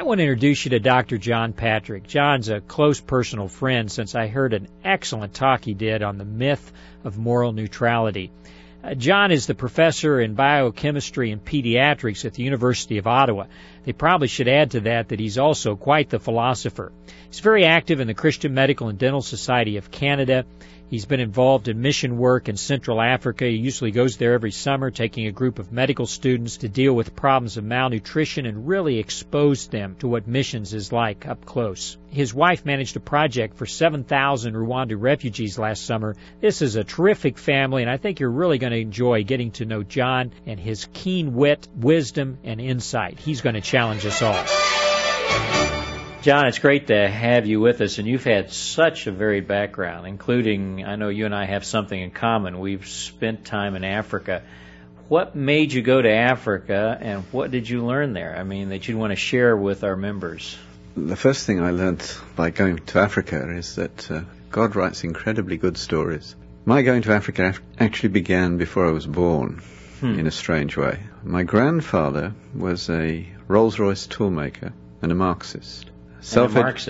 I want to introduce you to Dr. John Patrick. John's a close personal friend since I heard an excellent talk he did on the myth of moral neutrality. John is the professor in biochemistry and pediatrics at the University of Ottawa. They probably should add to that he's also quite the philosopher. He's very active in the Christian Medical and Dental Society of Canada. He's been involved in mission work in Central Africa. He usually goes there every summer, taking a group of medical students to deal with problems of malnutrition and really expose them to what missions is like up close. His wife managed a project for 7,000 Rwanda refugees last summer. This is a terrific family, and I think you're really going to enjoy getting to know John and his keen wit, wisdom, and insight. He's going to challenge us all. John, it's great to have you with us, and you've had such a varied background, including, I know you and I have something in common. We've spent time in Africa. What made you go to Africa, and what did you learn there? I mean, that you'd want to share with our members. The first thing I learned by going to Africa is that God writes incredibly good stories. My going to Africa actually began before I was born, in a strange way. My grandfather was a Rolls-Royce toolmaker and a Marxist. And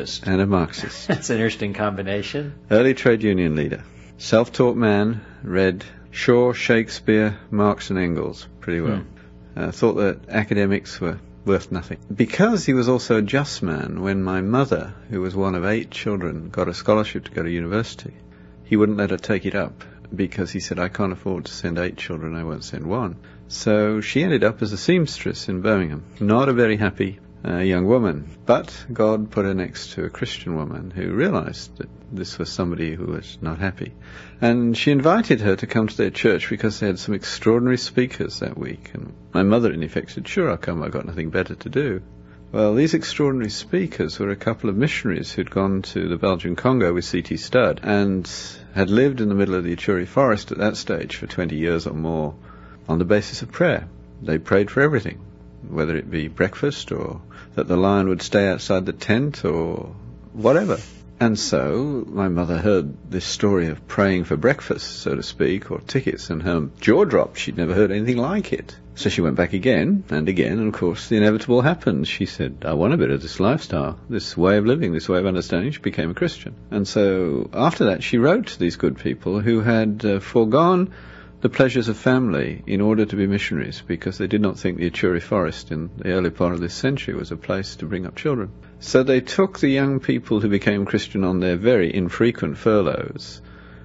a Marxist. That's an interesting combination. Early trade union leader. Self-taught man, read Shaw, Shakespeare, Marx and Engels pretty well. Thought that academics were worth nothing. Because he was also a just man, when my mother, who was one of 8 children, got a scholarship to go to university, he wouldn't let her take it up because he said, I can't afford to send 8 children, I won't send one. So she ended up as a seamstress in Birmingham. Not a very happy young woman, but God put her next to a Christian woman who realized that this was somebody who was not happy. And she invited her to come to their church because they had some extraordinary speakers that week. And my mother, in effect, said, sure, I'll come, I've got nothing better to do. Well, these extraordinary speakers were a couple of missionaries who'd gone to the Belgian Congo with C.T. Studd and had lived in the middle of the Ituri forest at that stage for 20 years or more on the basis of prayer. They prayed for everything, whether it be breakfast or that the lion would stay outside the tent or whatever. And so my mother heard this story of praying for breakfast, so to speak, or tickets, and her jaw dropped. She'd never heard anything like it. So she went back again, and of course the inevitable happened. She said, I want a bit of this lifestyle, this way of living, this way of understanding. She became a Christian. And so after that she wrote to these good people who had foregone the pleasures of family in order to be missionaries, because they did not think the Ituri forest in the early part of this century was a place to bring up children. So they took the young people who became Christian on their very infrequent furloughs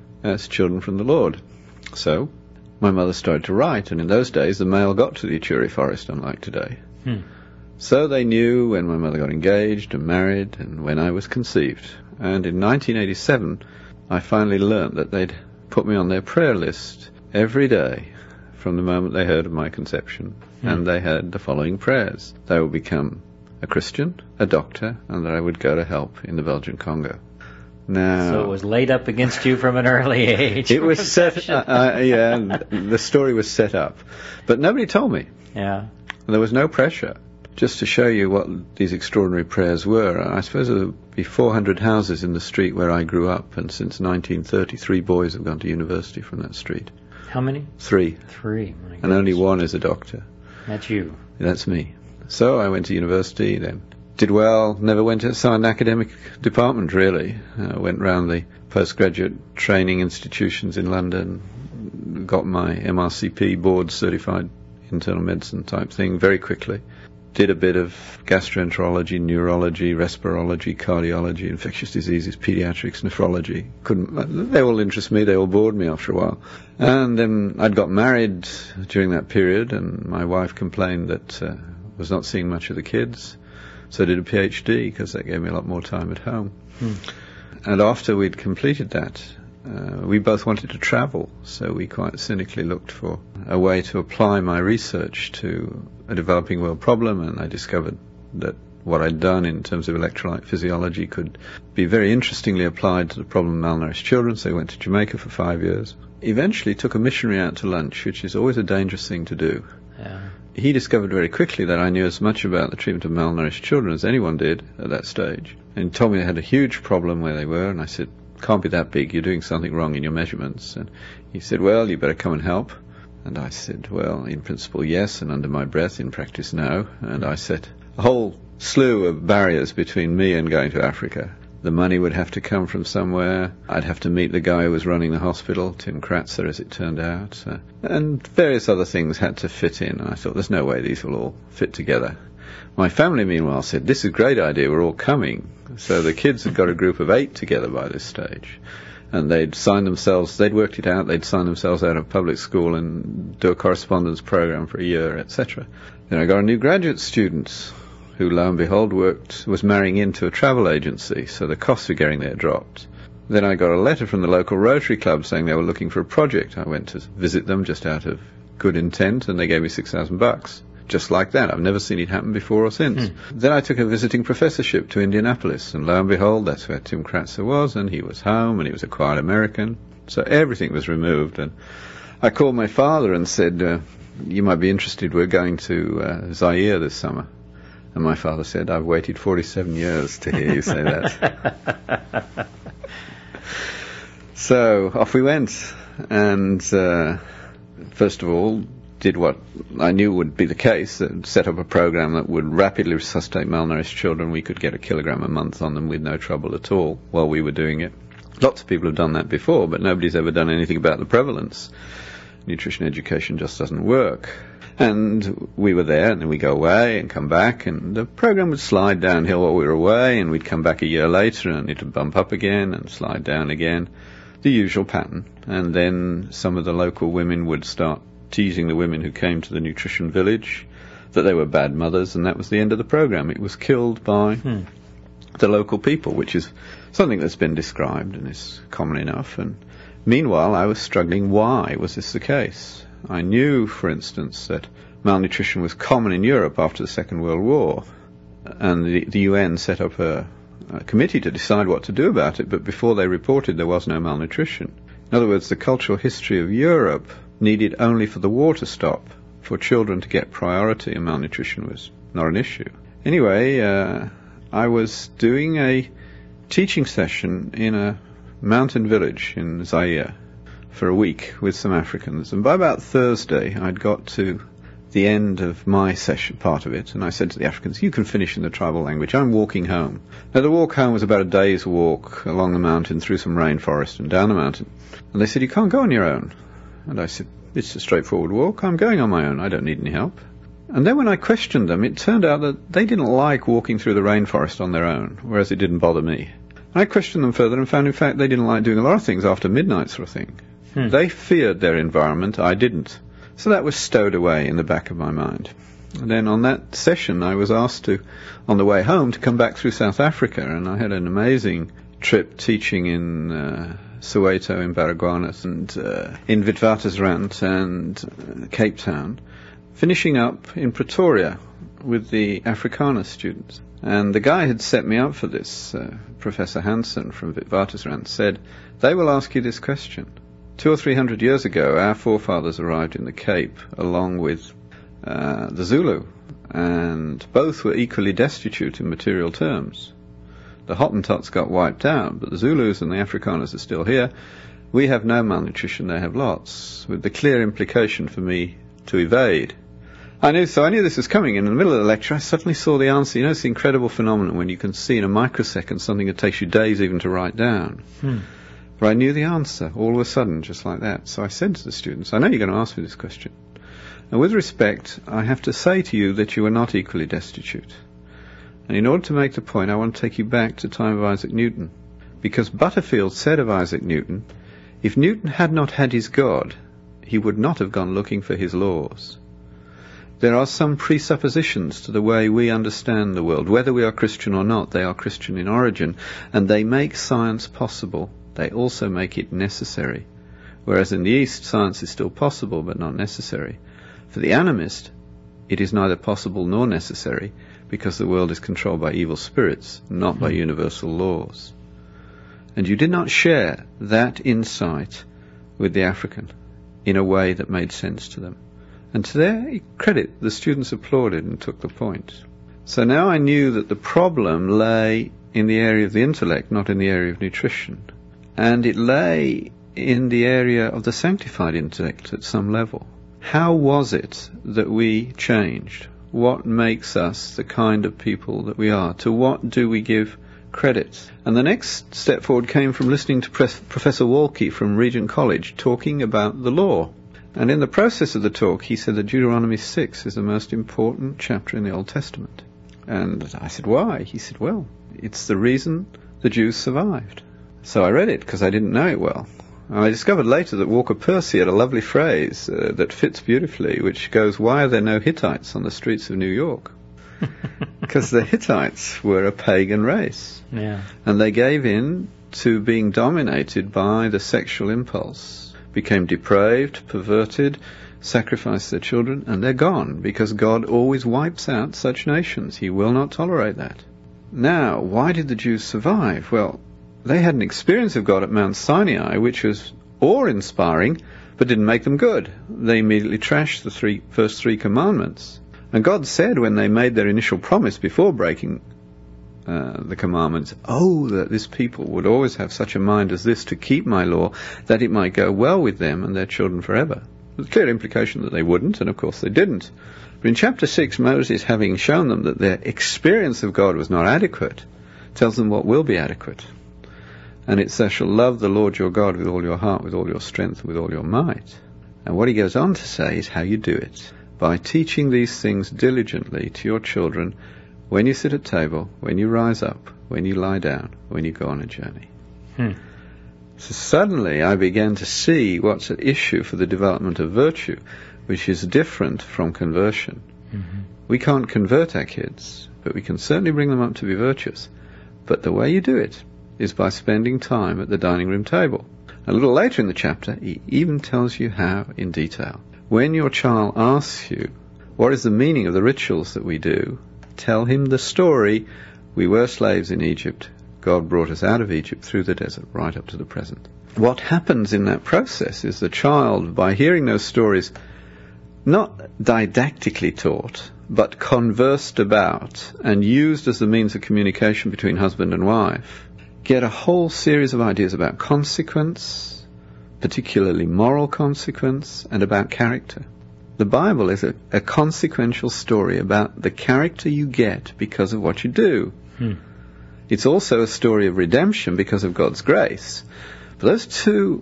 as children from the Lord. So my mother started to write, and in those days the mail got to the Ituri forest, unlike today. So they knew when my mother got engaged and married and when I was conceived. And in 1987 I finally learnt that they'd put me on their prayer list every day from the moment they heard of my conception, and they had the following prayers. They would become a Christian, a doctor, and that I would go to help in the Belgian Congo. Now, so it was laid up against you from an early age. It was set, the story was set up, but nobody told me. Yeah. There was no pressure. Just to show you what these extraordinary prayers were, I suppose there would be 400 houses in the street where I grew up, and since 1930, 3 boys have gone to university from that street. How many? 3. 3, my goodness. And only 1 is a doctor. That's you. That's me. So I went to university, then did well, never went to an academic department really. Went round the postgraduate training institutions in London, got my MRCP board certified internal medicine type thing very quickly. Did a bit of gastroenterology, neurology, respirology, cardiology, infectious diseases, pediatrics, nephrology. They all interest me, they all bored me after a while. And then I'd got married during that period, and my wife complained that I was not seeing much of the kids. So I did a PhD, because that gave me a lot more time at home. And after we'd completed that, we both wanted to travel, so we quite cynically looked for a way to apply my research to a developing world problem, and I discovered that what I'd done in terms of electrolyte physiology could be very interestingly applied to the problem of malnourished children, so I went to Jamaica for 5 years. Eventually took a missionary out to lunch, which is always a dangerous thing to do. Yeah. He discovered very quickly that I knew as much about the treatment of malnourished children as anyone did at that stage, and he told me they had a huge problem where they were, and I said, can't be that big, you're doing something wrong in your measurements. And he said, well, you better come and help. And I said, well, in principle, yes, and under my breath, in practice, no. And I set a whole slew of barriers between me and going to Africa. The money would have to come from somewhere. I'd have to meet the guy who was running the hospital, Tim Kratzer, as it turned out. And various other things had to fit in. And I thought, there's no way these will all fit together. My family, meanwhile, said, this is a great idea, we're all coming. So the kids had got a group of 8 together by this stage. And they'd worked it out, they'd sign themselves out of public school and do a correspondence program for a year, etc. Then I got a new graduate student who, lo and behold, was marrying into a travel agency, so the costs of getting there dropped. Then I got a letter from the local Rotary Club saying they were looking for a project. I went to visit them just out of good intent, and they gave me $6,000. Just like that. I've never seen it happen before or since. Then I took a visiting professorship to Indianapolis, and lo and behold, that's where Tim Kratzer was, and he was home, and he was a quiet American. So everything was removed, and I called my father and said, you might be interested, we're going to Zaire this summer. And my father said, I've waited 47 years to hear you say that. So off we went, and first of all, did what I knew would be the case, set up a program that would rapidly resuscitate malnourished children. We could get 1 kilogram a month on them with no trouble at all while we were doing it. Lots of people have done that before, but nobody's ever done anything about the prevalence. Nutrition education just doesn't work. And we were there, and then we go away and come back, and the program would slide downhill while we were away, and we'd come back a year later, and it would bump up again and slide down again. The usual pattern. And then some of the local women would start teasing the women who came to the nutrition village that they were bad mothers, and that was the end of the program. It was killed by the local people, which is something that's been described and is common enough. And meanwhile, I was struggling. Why was this the case? I knew, for instance, that malnutrition was common in Europe after the Second World War, and the UN set up a committee to decide what to do about it, but before they reported there was no malnutrition. In other words, the cultural history of Europe needed only for the war to stop for children to get priority, and malnutrition was not an issue. Anyway, I was doing a teaching session in a mountain village in Zaire for a week with some Africans, and by about Thursday I'd got to the end of my session, part of it, and I said to the Africans, you can finish in the tribal language, I'm walking home. Now the walk home was about a day's walk along the mountain, through some rainforest and down the mountain, and they said, you can't go on your own. And I said, it's a straightforward walk, I'm going on my own, I don't need any help. And then when I questioned them, it turned out that they didn't like walking through the rainforest on their own, whereas it didn't bother me. I questioned them further and found, in fact, they didn't like doing a lot of things after midnight sort of thing. They feared their environment, I didn't. So that was stowed away in the back of my mind. And then on that session, I was asked to, on the way home, to come back through South Africa, and I had an amazing trip teaching in Soweto, in Baragwanath, and in Witwatersrand and Cape Town, finishing up in Pretoria with the Afrikaner students. And the guy had set me up for this, Professor Hansen from Witwatersrand, said, they will ask you this question. 200 or 300 years ago, our forefathers arrived in the Cape along with the Zulu, and both were equally destitute in material terms. The Hottentots got wiped out, but the Zulus and the Afrikaners are still here. We have no malnutrition, they have lots, with the clear implication for me to evade. I knew this was coming, and in the middle of the lecture I suddenly saw the answer. You know, it's the incredible phenomenon when you can see in a microsecond something that takes you days even to write down. But I knew the answer all of a sudden, just like that. So I said to the students, I know you're going to ask me this question. And with respect, I have to say to you that you are not equally destitute. And in order to make the point, I want to take you back to the time of Isaac Newton. Because Butterfield said of Isaac Newton, if Newton had not had his God, he would not have gone looking for his laws. There are some presuppositions to the way we understand the world. Whether we are Christian or not, they are Christian in origin, and they make science possible. They also make it necessary. Whereas in the East, science is still possible, but not necessary. For the animist, it is neither possible nor necessary, because the world is controlled by evil spirits, not by universal laws. And you did not share that insight with the African in a way that made sense to them. And to their credit, the students applauded and took the point. So now I knew that the problem lay in the area of the intellect, not in the area of nutrition. And it lay in the area of the sanctified intellect at some level. How was it that we changed? what makes us the kind of people that we are? To what do we give credit? And the next step forward came from listening to Professor Walke from Regent College talking about the law. And in the process of the talk, he said that Deuteronomy 6 is the most important chapter in the Old Testament. And I said, why? He said, well, it's the reason the Jews survived. So I read it because I didn't know it well. And I discovered later that Walker Percy had a lovely phrase that fits beautifully, which goes, why are there no Hittites on the streets of New York? Because the Hittites were a pagan race. Yeah. And they gave in to being dominated by the sexual impulse, became depraved, perverted, sacrificed their children, and they're gone, because God always wipes out such nations. He will not tolerate that. Now, why did the Jews survive? Well, they had an experience of God at Mount Sinai, which was awe-inspiring, but didn't make them good. They immediately trashed the first three commandments. And God said, when they made their initial promise before breaking the commandments, that this people would always have such a mind as this to keep my law, that it might go well with them and their children forever. There's a clear implication that they wouldn't, and of course they didn't. But in chapter 6, Moses, having shown them that their experience of God was not adequate, tells them what will be adequate. And it's, thou shalt love the Lord your God with all your heart, with all your strength, with all your might. And what he goes on to say is how you do it. By teaching these things diligently to your children when you sit at table, when you rise up, when you lie down, when you go on a journey. So suddenly I began to see what's at issue for the development of virtue, which is different from conversion. Mm-hmm. We can't convert our kids, but we can certainly bring them up to be virtuous. But the way you do it is by spending time at the dining room table. A little later in the chapter, he even tells you how in detail. When your child asks you, what is the meaning of the rituals that we do, tell him the story, we were slaves in Egypt, God brought us out of Egypt through the desert, right up to the present. What happens in that process is the child, by hearing those stories, not didactically taught, but conversed about and used as the means of communication between husband and wife, get a whole series of ideas about consequence, particularly moral consequence, and about character. The Bible is a consequential story about the character you get because of what you do. It's also a story of redemption because of God's grace. But those two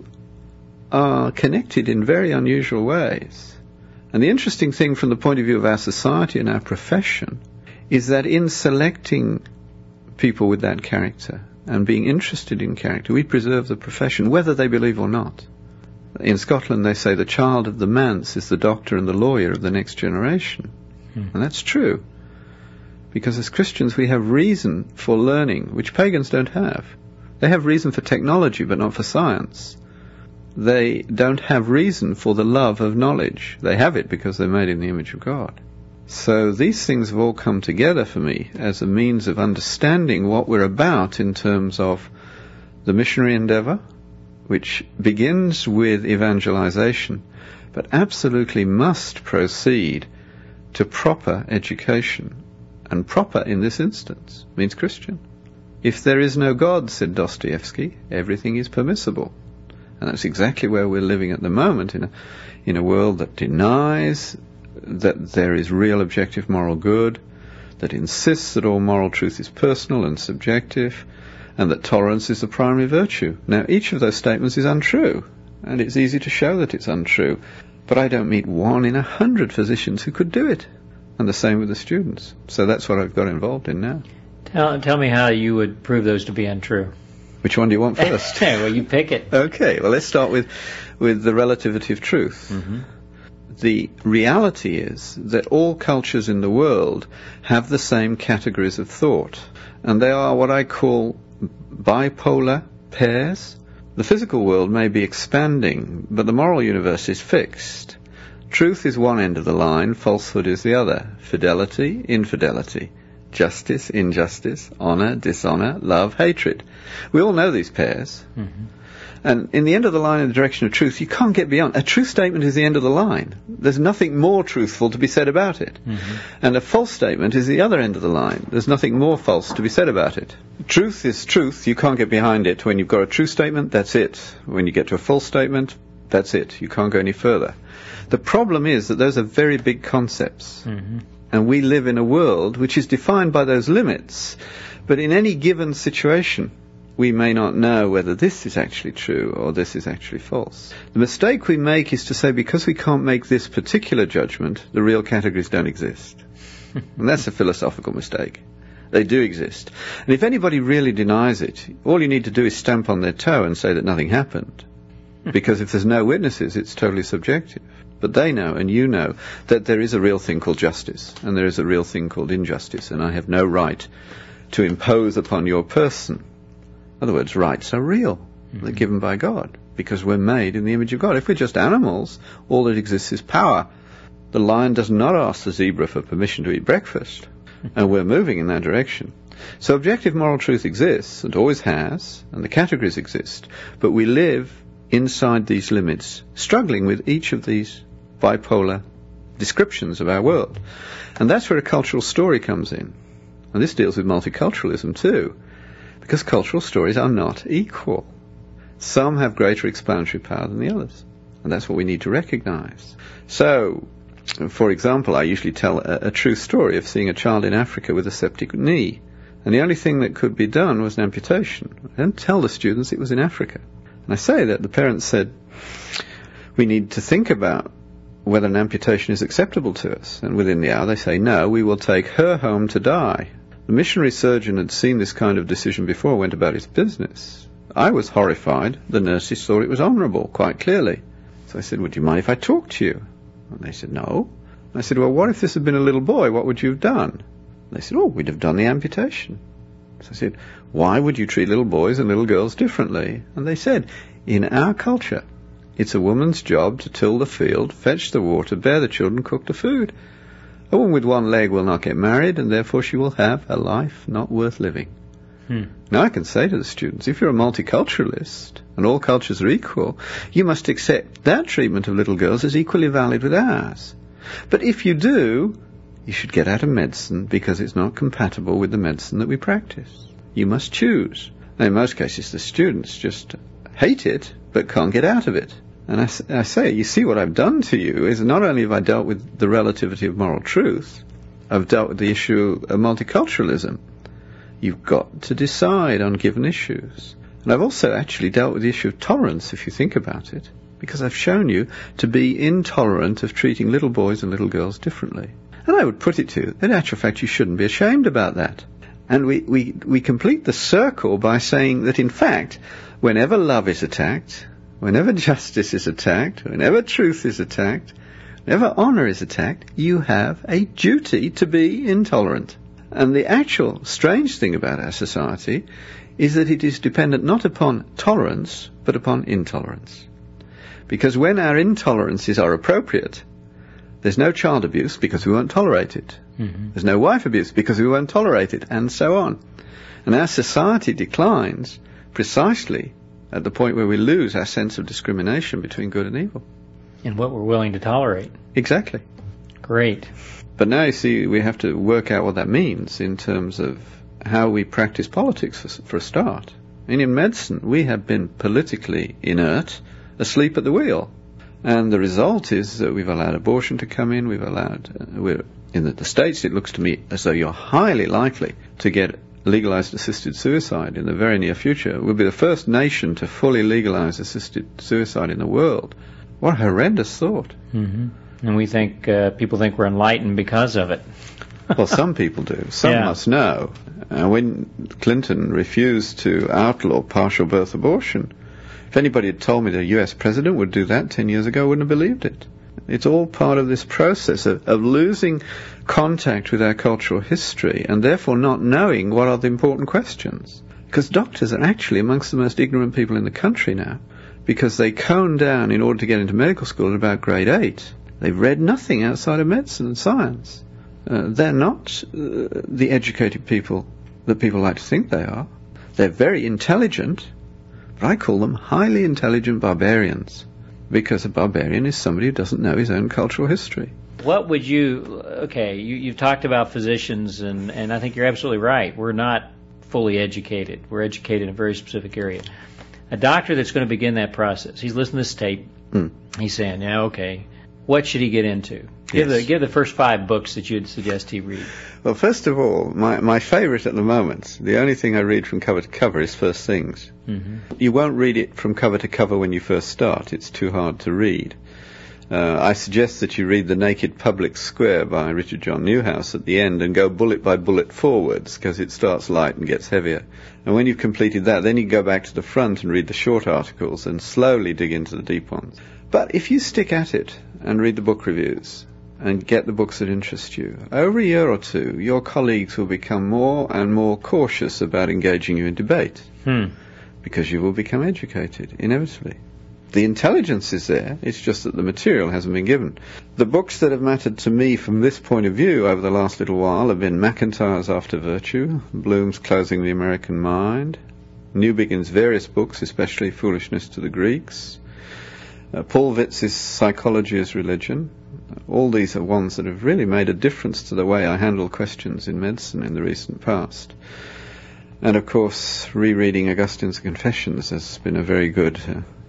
are connected in very unusual ways. And the interesting thing from the point of view of our society and our profession is that in selecting people with that character and being interested in character, we preserve the profession, whether they believe or not. In Scotland, they say the child of the manse is the doctor and the lawyer of the next generation. And that's true. Because as Christians, we have reason for learning, which pagans don't have. They have reason for technology, but not for science. They don't have reason for the love of knowledge. They have it because they're made in the image of God. So these things have all come together for me as a means of understanding what we're about in terms of the missionary endeavor, which begins with evangelization, but absolutely must proceed to proper education. And proper in this instance means Christian. If there is no God, said Dostoevsky, everything is permissible. And that's exactly where we're living at the moment, in a world that denies that there is real objective moral good, that insists that all moral truth is personal and subjective, and that tolerance is the primary virtue. Now, each of those statements is untrue, and it's easy to show that it's untrue. But I don't meet 1 in 100 physicians who could do it. And the same with the students. So that's what I've got involved in now. Tell me how you would prove those to be untrue. Which one do you want first? Well, you pick it. Okay, well, let's start with the relativity of truth. Mm-hmm. The reality is that all cultures in the world have the same categories of thought. And they are what I call bipolar pairs. The physical world may be expanding, but the moral universe is fixed. Truth is one end of the line, falsehood is the other. Fidelity, infidelity. Justice, injustice. Honor, dishonor. Love, hatred. We all know these pairs. Mm-hmm. And in the end of the line in the direction of truth, you can't get beyond. A true statement is the end of the line. There's nothing more truthful to be said about it. Mm-hmm. And a false statement is the other end of the line. There's nothing more false to be said about it. Truth is truth. You can't get behind it. When you've got a true statement, that's it. When you get to a false statement, that's it. You can't go any further. The problem is that those are very big concepts. Mm-hmm. And we live in a world which is defined by those limits. But in any given situation, we may not know whether this is actually true or this is actually false. The mistake we make is to say because we can't make this particular judgment, the real categories don't exist. And that's a philosophical mistake. They do exist. And if anybody really denies it, all you need to do is stamp on their toe and say that nothing happened. Because if there's no witnesses, it's totally subjective. But they know, and you know, that there is a real thing called justice, and there is a real thing called injustice, and I have no right to impose upon your person. In other words, rights are real. They're given by God, because we're made in the image of God. If we're just animals, all that exists is power. The lion does not ask the zebra for permission to eat breakfast, and we're moving in that direction. So objective moral truth exists, and always has, and the categories exist, but we live inside these limits, struggling with each of these bipolar descriptions of our world. And that's where a cultural story comes in. And this deals with multiculturalism too, because cultural stories are not equal. Some have greater explanatory power than the others, and that's what we need to recognize. So, for example, I usually tell a true story of seeing a child in Africa with a septic knee, and the only thing that could be done was an amputation. I don't tell the students it was in Africa. And I say that the parents said, we need to think about whether an amputation is acceptable to us. And within the hour they say, no, we will take her home to die. The missionary surgeon had seen this kind of decision before, went about his business. I was horrified. The nurses thought it was honourable, quite clearly. So I said, would you mind if I talked to you? And they said, no. And I said, well, what if this had been a little boy? What would you have done? And they said, oh, we'd have done the amputation. So I said, why would you treat little boys and little girls differently? And they said, in our culture, it's a woman's job to till the field, fetch the water, bear the children, cook the food. A woman with one leg will not get married, and therefore she will have a life not worth living. Now I can say to the students, if you're a multiculturalist, and all cultures are equal, you must accept that treatment of little girls as equally valid with ours. But if you do, you should get out of medicine because it's not compatible with the medicine that we practice. You must choose. Now, in most cases, the students just hate it, but can't get out of it. And I say, you see what I've done to you is not only have I dealt with the relativity of moral truth, I've dealt with the issue of multiculturalism. You've got to decide on given issues. And I've also actually dealt with the issue of tolerance, if you think about it, because I've shown you to be intolerant of treating little boys and little girls differently. And I would put it to you, in actual fact, you shouldn't be ashamed about that. And we complete the circle by saying that, in fact, whenever love is attacked, whenever justice is attacked, whenever truth is attacked, whenever honour is attacked, you have a duty to be intolerant. And the actual strange thing about our society is that it is dependent not upon tolerance, but upon intolerance. Because when our intolerances are appropriate, there's no child abuse because we won't tolerate it. There's no wife abuse because we won't tolerate it, and so on. And our society declines precisely at the point where we lose our sense of discrimination between good and evil. And what we're willing to tolerate. Exactly. Great. But now, you see, we have to work out what that means in terms of how we practice politics for a start. I mean, in medicine, we have been politically inert, asleep at the wheel. And the result is that we've allowed abortion to come in, in the States, it looks to me as though you're highly likely to get legalized assisted suicide in the very near future. We'll be the first nation to fully legalize assisted suicide in the world. What a horrendous thought. And we think, people think we're enlightened because of it. Well, some people do. Some must know. When Clinton refused to outlaw partial birth abortion, if anybody had told me the US president would do that 10 years ago, I wouldn't have believed it. It's all part of this process of losing contact with our cultural history and therefore not knowing what are the important questions. Because doctors are actually amongst the most ignorant people in the country now, because they cone down in order to get into medical school at about grade 8. They've read nothing outside of medicine and science. They're not the educated people that people like to think they are. They're very intelligent, but I call them highly intelligent barbarians, because a barbarian is somebody who doesn't know his own cultural history. What would you've talked about physicians, and I think you're absolutely right. We're not fully educated. We're educated in a very specific area. A doctor that's going to begin that process, he's listening to this tape, he's saying, what should he get into? Give the first 5 books that you'd suggest he read. Well, first of all, my favourite at the moment, the only thing I read from cover to cover, is First Things. Mm-hmm. You won't read it from cover to cover when you first start. It's too hard to read. I suggest that you read The Naked Public Square by Richard John Newhouse at the end and go bullet by bullet forwards, because it starts light and gets heavier. And when you've completed that, then you go back to the front and read the short articles and slowly dig into the deep ones. But if you stick at it and read the book reviews and get the books that interest you, over a year or two, your colleagues will become more and more cautious about engaging you in debate, because you will become educated, inevitably. The intelligence is there, it's just that the material hasn't been given. The books that have mattered to me from this point of view over the last little while have been MacIntyre's After Virtue, Bloom's Closing the American Mind, Newbegin's various books, especially Foolishness to the Greeks, Paul Witz's Psychology as Religion. All these are ones that have really made a difference to the way I handle questions in medicine in the recent past. And of course, rereading Augustine's Confessions has been a very good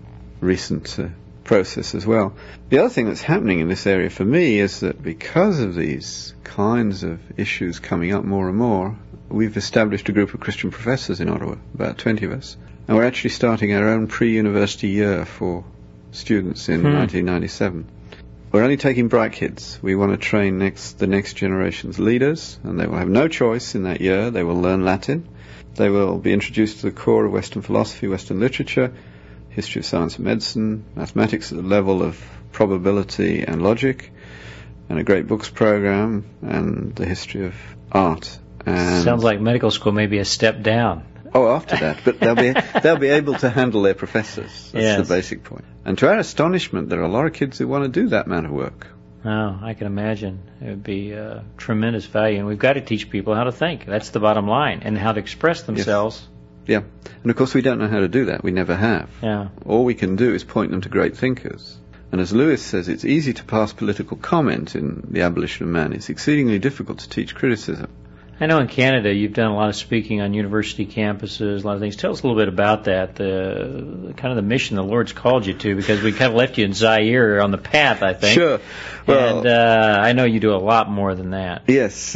recent process as well. The other thing that's happening in this area for me is that because of these kinds of issues coming up more and more, we've established a group of Christian professors in Ottawa, about 20 of us, and we're actually starting our own pre-university year for students in 1997. We're only taking bright kids. We want to train the next generation's leaders, and they will have no choice in that year. They will learn Latin. They will be introduced to the core of Western philosophy, Western literature, history of science and medicine, mathematics at the level of probability and logic, and a great books program, and the history of art. And sounds like medical school may be a step down. Oh, after that, but they'll be able to handle their professors. That's the basic point. And to our astonishment, there are a lot of kids who want to do that amount of work. Oh, I can imagine. It would be tremendous value, and we've got to teach people how to think. That's the bottom line, and how to express themselves. Yes. Yeah, and of course we don't know how to do that. We never have. Yeah. All we can do is point them to great thinkers. And as Lewis says, it's easy to pass political comment in The Abolition of Man. It's exceedingly difficult to teach criticism. I know in Canada you've done a lot of speaking on university campuses, a lot of things. Tell us a little bit about that, the kind of the mission the Lord's called you to, because we kind of left you in Zaire on the path, I think. Sure. Well, and I know you do a lot more than that. Yes.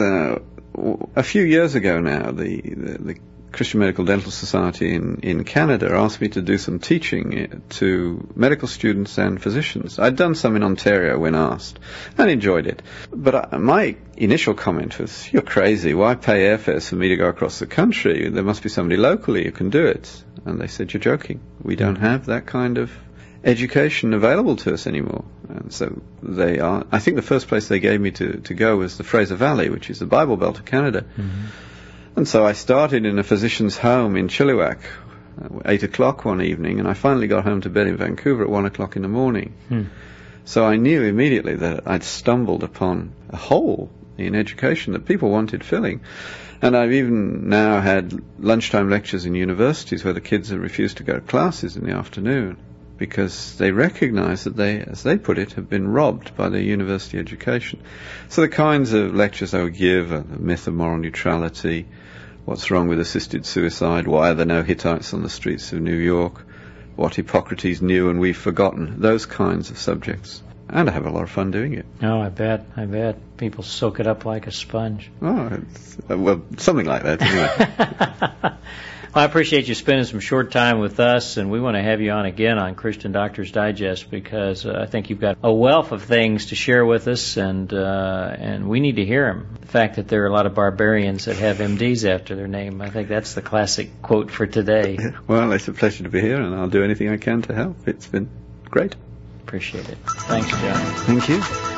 A few years ago now, the Christian Medical Dental Society in Canada asked me to do some teaching to medical students and physicians. I'd done some in Ontario when asked, and enjoyed it. But my initial comment was, "You're crazy. Why pay airfares for me to go across the country? There must be somebody locally who can do it." And they said, "You're joking. We don't have that kind of education available to us anymore." And so I think the first place they gave me to go was the Fraser Valley, which is the Bible Belt of Canada. Mm-hmm. And so I started in a physician's home in Chilliwack, 8 o'clock one evening, and I finally got home to bed in Vancouver at 1 o'clock in the morning. So I knew immediately that I'd stumbled upon a hole in education that people wanted filling. And I've even now had lunchtime lectures in universities where the kids have refused to go to classes in the afternoon because they recognize that they, as they put it, have been robbed by their university education. So the kinds of lectures I would give, the myth of moral neutrality, what's wrong with assisted suicide, why are there no Hittites on the streets of New York, what Hippocrates knew and we've forgotten, those kinds of subjects. And I have a lot of fun doing it. Oh, I bet. People soak it up like a sponge. Oh, well, something like that, anyway. Well, I appreciate you spending some short time with us, and we want to have you on again on Christian Doctors Digest because I think you've got a wealth of things to share with us, and we need to hear them. The fact that there are a lot of barbarians that have MDs after their name, I think that's the classic quote for today. Well, it's a pleasure to be here, and I'll do anything I can to help. It's been great. Appreciate it. Thanks, John. Thank you.